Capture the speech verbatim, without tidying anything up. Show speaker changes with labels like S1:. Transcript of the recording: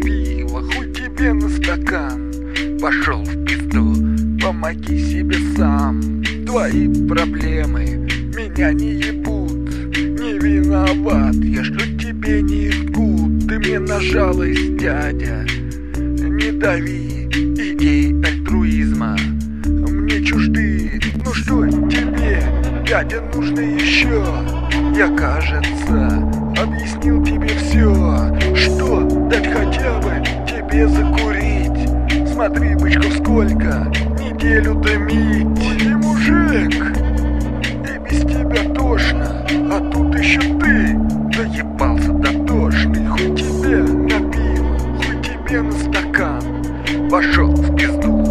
S1: пиво, хуй тебе на стакан. Пошел в пизду, помоги себе сам. Твои проблемы меня не ебут. Не виноват я, что тебе не ткут. Ты мне на жалость, дядя, не дави. Идей альтруизма мне чужды. Ну что тебе, дядя, нужно еще? Я, кажется, объяснил тебе все. Что дать хотя бы тебе закурить? Смотри, бычков, сколько неделю дымить. Ты мужик, и без тебя тошно, а тут еще ты доебался дотошный. Хуй тебе на пиво, хуй тебе на стакан. Пошел в пизду.